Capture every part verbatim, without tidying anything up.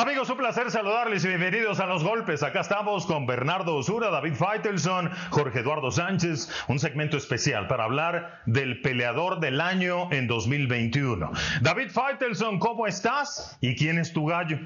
Amigos, un placer saludarles y bienvenidos a Los Golpes. Acá estamos con Bernardo Osura, David Faitelson, Jorge Eduardo Sánchez, un segmento especial para hablar del peleador del año en dos mil veintiuno. David Faitelson, ¿cómo estás? ¿Y quién es tu gallo?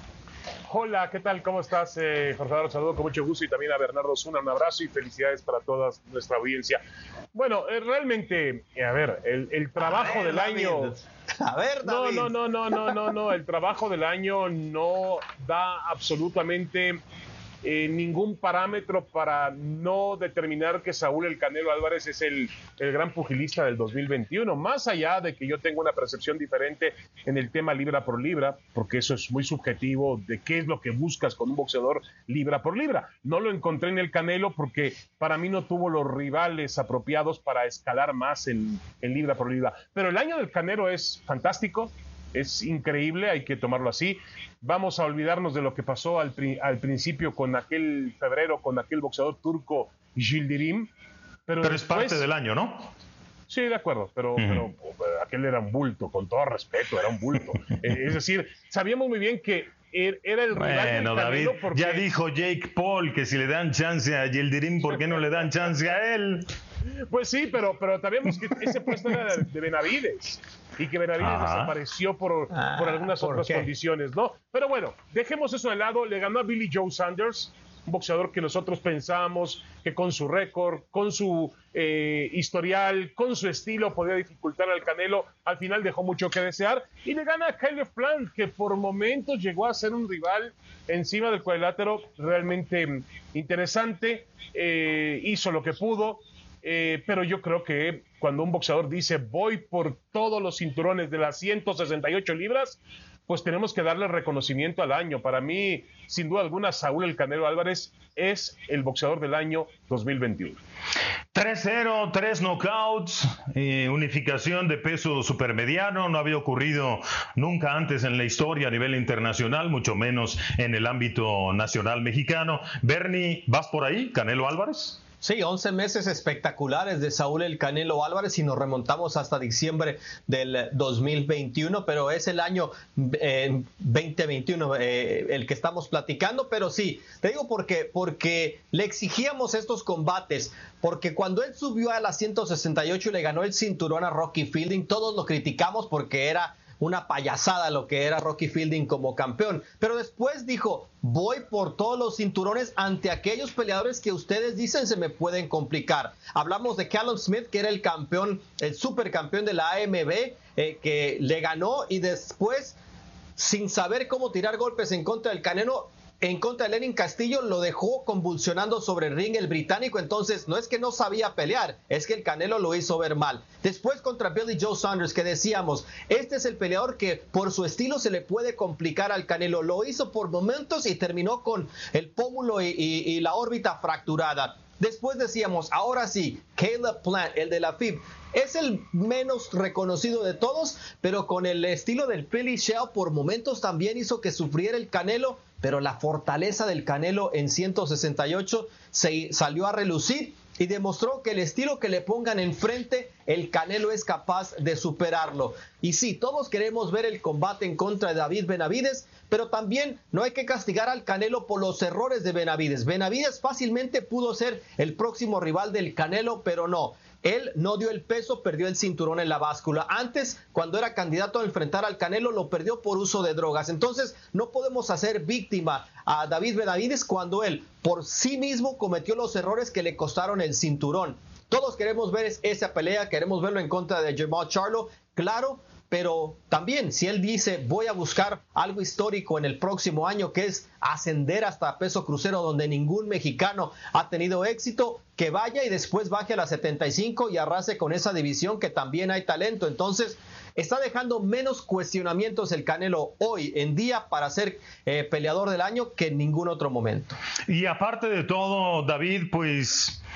Hola, ¿qué tal? ¿Cómo estás, eh, Jorge Eduardo? Saludo con mucho gusto y también a Bernardo Osuna. Un abrazo y felicidades para toda nuestra audiencia. Bueno, eh, realmente, eh, a ver, el, el trabajo ver, del David. año... A ver, David. No, no, no, no, no, no, no. El trabajo del año no da absolutamente eh, ningún parámetro para no determinar que Saúl El Canelo Álvarez es el, el gran pugilista del dos mil veintiuno. Más allá de que yo tenga una percepción diferente en el tema libra por libra, porque eso es muy subjetivo de qué es lo que buscas con un boxeador libra por libra. No lo encontré en el Canelo porque para mí no tuvo los rivales apropiados para escalar más en, en libra por libra. Pero el año del Canelo es fantástico. Es increíble, hay que tomarlo así. Vamos a olvidarnos de lo que pasó al, al principio con aquel febrero, con aquel boxeador turco Yildirim. Pero, pero después, es parte del año, ¿no? Sí, de acuerdo, pero, uh-huh. pero, pero aquel era un bulto, con todo respeto, era un bulto. eh, es decir, sabíamos muy bien que era el rival bueno, del Canelo David, porque... ya dijo Jake Paul que si le dan chance a Yildirim, ¿por qué no le dan chance a él? Pues sí, pero, pero sabíamos que ese puesto era de Benavides y que Benavides Ajá. desapareció por, ah, por algunas ¿por otras qué? condiciones, ¿no? Pero bueno, dejemos eso de lado. Le ganó a Billy Joe Saunders, un boxeador que nosotros pensábamos que con su récord, con su eh, historial, con su estilo podía dificultar al Canelo. Al final dejó mucho que desear y le gana a Caleb Plant, que por momentos llegó a ser un rival encima del cuadrilátero realmente interesante. Eh, hizo lo que pudo. Eh, pero yo creo que cuando un boxeador dice voy por todos los cinturones de las ciento sesenta y ocho libras, pues tenemos que darle reconocimiento al año. Para mí, sin duda alguna, Saúl El Canelo Álvarez es el boxeador del año dos mil veintiuno. tres cero, tres knockouts, eh, unificación de peso supermediano, no había ocurrido nunca antes en la historia a nivel internacional, mucho menos en el ámbito nacional mexicano. Bernie, ¿vas por ahí, Canelo Álvarez? Sí, once meses espectaculares de Saúl El Canelo Álvarez y nos remontamos hasta diciembre del dos mil veintiuno, pero es el año eh, veinte veintiuno eh, el que estamos platicando, pero sí, te digo por qué, porque le exigíamos estos combates, porque cuando él subió a las ciento sesenta y ocho y le ganó el cinturón a Rocky Fielding, todos lo criticamos porque era una payasada lo que era Rocky Fielding como campeón, pero después dijo, voy por todos los cinturones ante aquellos peleadores que ustedes dicen se me pueden complicar. Hablamos de Callum Smith, que era el campeón, el supercampeón de la A M B, eh, que le ganó y después, sin saber cómo tirar golpes en contra del Canelo, en contra de Lenin Castillo, lo dejó convulsionando sobre el ring el británico. Entonces no es que no sabía pelear, es que el Canelo lo hizo ver mal. Después contra Billy Joe Saunders, que decíamos, este es el peleador que por su estilo se le puede complicar al Canelo. Lo hizo por momentos y terminó con el pómulo y, y, y la órbita fracturada. Después decíamos, ahora sí, Caleb Plant, el de la F I B, es el menos reconocido de todos, pero con el estilo del Philly Shell por momentos también hizo que sufriera el Canelo, pero la fortaleza del Canelo en ciento sesenta y ocho se salió a relucir y demostró que el estilo que le pongan enfrente, el Canelo es capaz de superarlo. Y sí, todos queremos ver el combate en contra de David Benavides, pero también no hay que castigar al Canelo por los errores de Benavides. Benavides fácilmente pudo ser el próximo rival del Canelo, pero no. Él no dio el peso, perdió el cinturón en la báscula. Antes, cuando era candidato a enfrentar al Canelo, lo perdió por uso de drogas. Entonces, no podemos hacer víctima a David Benavides cuando él, por sí mismo, cometió los errores que le costaron el cinturón. Todos queremos ver esa pelea, queremos verlo en contra de Jermall Charlo, claro, pero también si él dice voy a buscar algo histórico en el próximo año, que es ascender hasta peso crucero donde ningún mexicano ha tenido éxito, que vaya y después baje a las setenta y cinco y arrase con esa división que también hay talento. Entonces está dejando menos cuestionamientos el Canelo hoy en día para ser eh, peleador del año que en ningún otro momento. Y aparte de todo, David, pues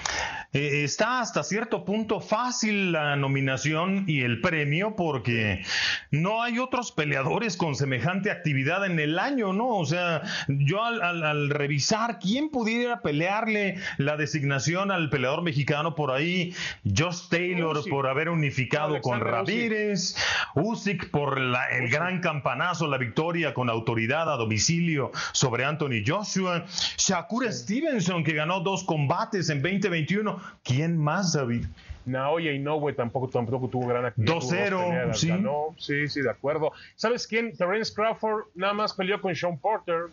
eh, está hasta cierto punto fácil la nominación y el premio porque no hay otros peleadores con semejante actividad en el año, ¿no? O sea, yo al, al, al revisar quién pudiera pelearle la designación al peleador mexicano por ahí, Josh Taylor Usyk, por haber unificado Alexander con Ramírez, Usyk, Usyk por la, el Usyk. gran campanazo, la victoria con autoridad a domicilio sobre Anthony Joshua, Shakur sí. Stevenson, que ganó dos combates en veinte veintiuno. ¿Quién más, David? Naoya Inoue tampoco, tampoco tuvo gran actividad. dos cero, sí. Ganó. Sí, sí, de acuerdo. ¿Sabes quién? Terence Crawford nada más peleó con Sean Porter.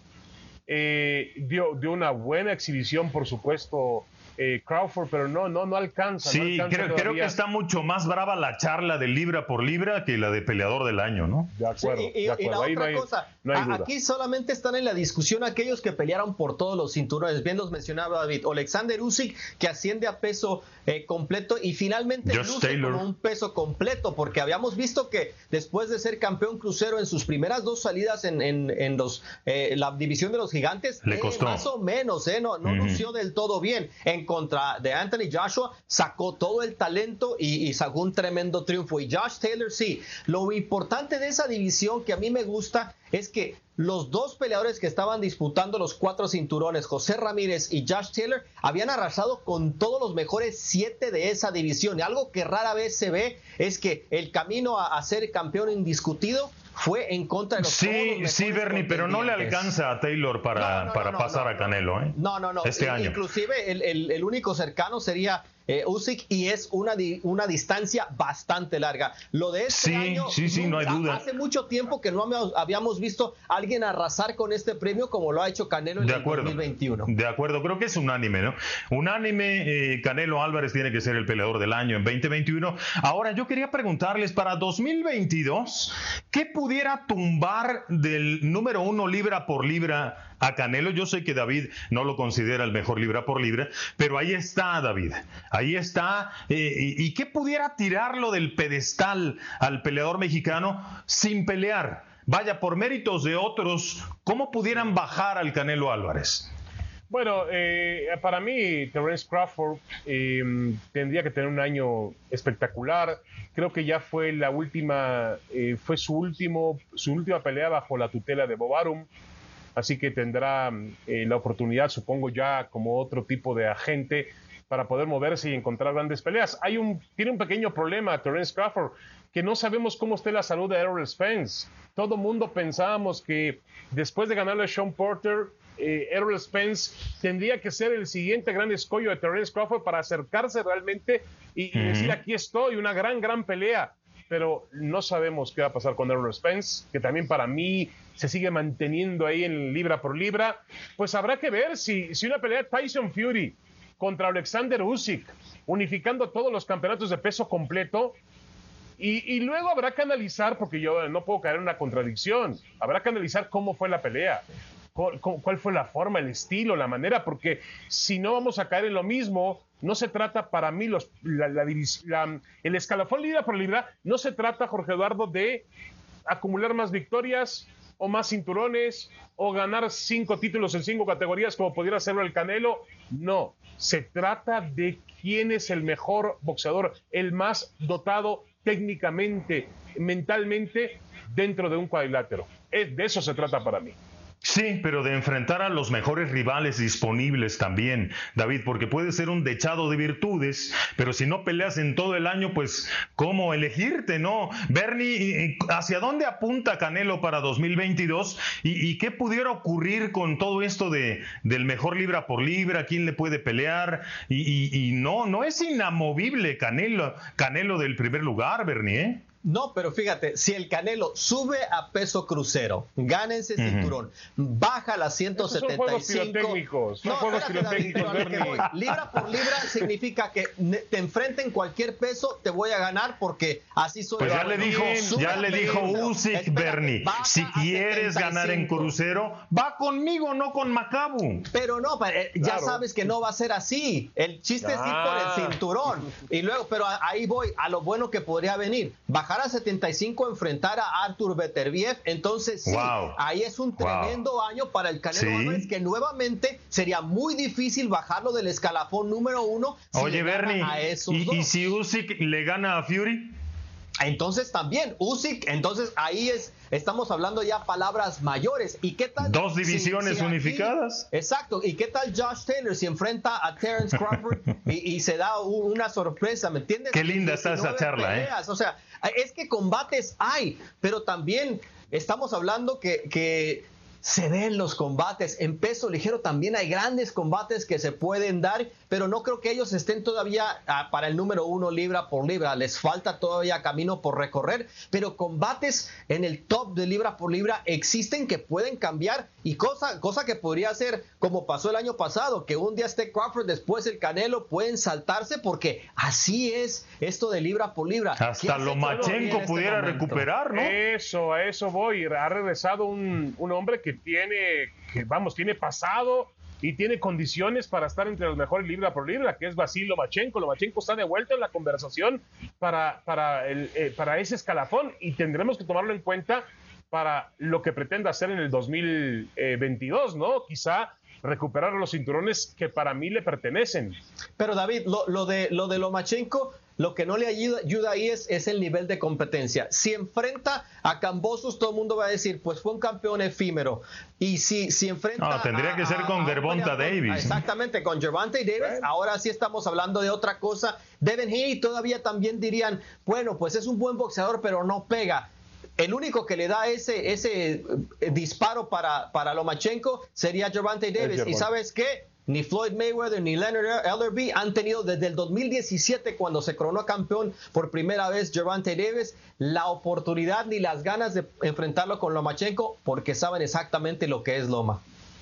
Eh, dio, dio una buena exhibición, por supuesto, eh, Crawford, pero no, no, no alcanza. Sí, no alcanza creo, creo que está mucho más brava la charla de libra por libra que la de peleador del año, ¿no? De acuerdo. Sí, y, de acuerdo. y la Ahí otra no hay, cosa, no hay duda. Aquí solamente están en la discusión aquellos que pelearon por todos los cinturones. Bien los mencionaba David. Alexander Usyk, que asciende a peso eh, completo y finalmente Josh luce Taylor. como un peso completo, porque habíamos visto que después de ser campeón crucero en sus primeras dos salidas en, en, en los, eh, la división de los gigantes, Le eh, costó. más o menos, eh, no, no uh-huh. lució del todo bien. En contra de Anthony Joshua, sacó todo el talento y, y sacó un tremendo triunfo. Y Josh Taylor, sí, lo importante de esa división que a mí me gusta es que los dos peleadores que estaban disputando los cuatro cinturones, José Ramírez y Josh Taylor, habían arrasado con todos los mejores siete de esa división. Y algo que rara vez se ve es que el camino a, a ser campeón indiscutido fue en contra de los Sí, los sí, Bernie, pero no le alcanza a Taylor para, no, no, para no, no, pasar no, a Canelo, ¿eh? No, no, no. Este e- año. Inclusive el, el, el único cercano sería eh, Usyk y es una, di, una distancia bastante larga. Lo de este sí, año, sí, sí, no hay duda. Hace mucho tiempo que no habíamos visto a alguien arrasar con este premio como lo ha hecho Canelo en de el acuerdo, dos mil veintiuno. De acuerdo, creo que es unánime, ¿no? Unánime, eh, Canelo Álvarez tiene que ser el peleador del año en veinte veintiuno. Ahora, yo quería preguntarles, para dos mil veintidós, ¿qué pudiera tumbar del número uno libra por libra a Canelo? Yo sé que David no lo considera el mejor libra por libra, pero ahí está, David, ahí está. Eh, y, ¿Y qué pudiera tirarlo del pedestal al peleador mexicano sin pelear? Vaya, por méritos de otros, ¿cómo pudieran bajar al Canelo Álvarez? Bueno, eh, para mí, Terence Crawford eh, tendría que tener un año espectacular. Creo que ya fue la última, eh, fue su último, su última pelea bajo la tutela de Bob Arum. Así que tendrá eh, la oportunidad, supongo, ya como otro tipo de agente para poder moverse y encontrar grandes peleas. Hay un, tiene un pequeño problema, Terence Crawford, que no sabemos cómo esté la salud de Errol Spence. Todo mundo pensábamos que después de ganarle a Sean Porter, eh, Errol Spence tendría que ser el siguiente gran escollo de Terence Crawford para acercarse realmente y, y decir, aquí estoy, una gran, gran pelea. Pero no sabemos qué va a pasar con Errol Spence, que también para mí se sigue manteniendo ahí en libra por libra. Pues habrá que ver si, si una pelea de Tyson Fury contra Alexander Usyk, unificando todos los campeonatos de peso completo, y, y luego habrá que analizar, porque yo no puedo caer en una contradicción, habrá que analizar cómo fue la pelea, cuál, cuál fue la forma, el estilo, la manera, porque si no vamos a caer en lo mismo. No se trata para mí, los, la, la, la, el escalafón libra por libra, no se trata, Jorge Eduardo, de acumular más victorias o más cinturones o ganar cinco títulos en cinco categorías como pudiera hacerlo el Canelo. No, se trata de quién es el mejor boxeador, el más dotado técnicamente, mentalmente, dentro de un cuadrilátero. De eso se trata para mí. Sí, pero de enfrentar a los mejores rivales disponibles también, David, porque puede ser un dechado de virtudes, pero si no peleas en todo el año, pues, ¿cómo elegirte, no? Bernie, ¿hacia dónde apunta Canelo para dos mil veintidós? ¿Y, y qué pudiera ocurrir con todo esto de, del mejor libra por libra? ¿Quién le puede pelear? Y, y, y no, no es inamovible Canelo, Canelo del primer lugar, Bernie, ¿eh? No, pero fíjate, si el Canelo sube a peso crucero, gana ese uh-huh. cinturón, baja a las ciento setenta y cinco. Esos son juegos pirotécnicos. Son no, juegos espérate, pirotécnicos, David, pero voy. Libra por libra significa que te enfrenten cualquier peso, te voy a ganar porque así soy. Pues ya le dijo, ya le dijo Usyk, Bernie, si quieres ganar en crucero, va conmigo, no con Makabu. Pero no, ya claro. sabes que no va a ser así. El chiste ah. es ir por el cinturón. Y luego, pero ahí voy a lo bueno que podría venir. Bajar Cara setenta y cinco enfrentar a Artur Beterbiev. Entonces, sí, wow. ahí es un tremendo wow. año para el Canelo sí. Álvarez, que nuevamente sería muy difícil bajarlo del escalafón número uno. Si Oye, Bernie, a esos ¿y, dos. ¿y si Usyk le gana a Fury? Entonces también, Usyk, entonces ahí es, estamos hablando ya palabras mayores. ¿Y qué tal? Dos divisiones si, si unificadas. Aquí, exacto. ¿Y qué tal Josh Taylor si enfrenta a Terence Crawford y, y se da un, una sorpresa? ¿Me entiendes? Qué linda está esa charla, peleas. ¿eh? O sea, es que combates hay, pero también estamos hablando que... que se ven los combates. En peso ligero también hay grandes combates que se pueden dar, pero no creo que ellos estén todavía ah, para el número uno libra por libra. Les falta todavía camino por recorrer, pero combates en el top de libra por libra existen que pueden cambiar, y cosa, cosa que podría ser como pasó el año pasado, que un día esté Crawford, después el Canelo, pueden saltarse, porque así es esto de libra por libra. Hasta Lomachenko pudiera este recuperar, ¿no? Eso, a eso voy. Ha regresado un, un hombre que tiene, que vamos, tiene pasado y tiene condiciones para estar entre los mejores libra por libra, que es Vasil Lomachenko. Lomachenko está de vuelta en la conversación para, para, el, eh, para ese escalafón, y tendremos que tomarlo en cuenta para lo que pretenda hacer en el dos mil veintidós, ¿no? Quizá recuperar los cinturones que para mí le pertenecen. Pero David, lo, lo de lo de Lomachenko, lo que no le ayuda, ayuda ahí es, es el nivel de competencia. Si enfrenta a Kambosos, todo el mundo va a decir, pues fue un campeón efímero. Y si, si enfrenta... No, tendría a, que ser con Gervonta Davis. Exactamente, con Gervonta Davis. Bueno. Ahora sí estamos hablando de otra cosa. Devin Haney todavía también dirían, bueno, pues es un buen boxeador, pero no pega. El único que le da ese, ese disparo para, para Lomachenko sería Gervonta Davis. ¿Y sabes qué? Ni Floyd Mayweather ni Leonard Ellerbe han tenido desde el dos mil diecisiete, cuando se coronó campeón por primera vez Gervonta Davis, la oportunidad ni las ganas de enfrentarlo con Lomachenko, porque saben exactamente lo que es Loma.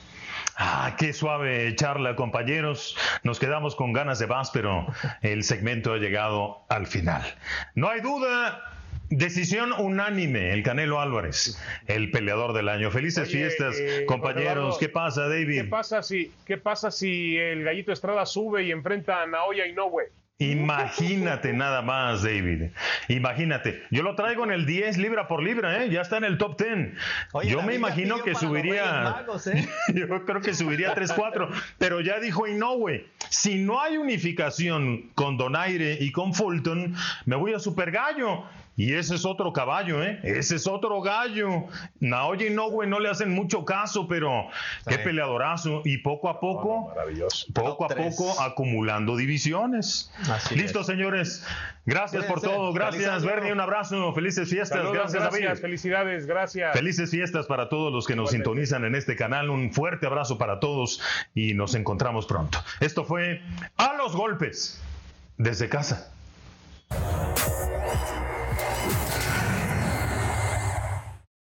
Ah, qué suave charla, compañeros. Nos quedamos con ganas de más, pero el segmento ha llegado al final. No hay duda. Decisión unánime, el Canelo Álvarez, el peleador del año. Felices Oye, fiestas, eh, compañeros. Eduardo, ¿qué pasa, David? ¿Qué pasa si, qué pasa si el Gallito Estrada sube y enfrenta a Naoya Inoue? Imagínate nada más, David. Imagínate. Yo lo traigo en el diez libra por libra, ¿eh? Ya está en el top diez. Oye, yo me imagino que subiría... Magos, ¿eh? Yo creo que subiría tres cuatro. Pero ya dijo Inoue, si no hay unificación con Donaire y con Fulton, me voy a Super Gallo. Y ese es otro caballo, ¿eh? Ese es otro gallo. Naoya Inoue no le hacen mucho caso, pero sí. Qué peleadorazo. Y poco a poco, oh, maravilloso. Poco a poco acumulando divisiones. Así Listo, es. Señores. Gracias Puede por ser. todo. Gracias, Bernie. Un abrazo. Felices fiestas. Saludos, gracias, gracias, David. Felicidades, gracias. Felices fiestas para todos los que nos Igualmente. sintonizan en este canal. Un fuerte abrazo para todos y nos encontramos pronto. Esto fue A los Golpes desde casa.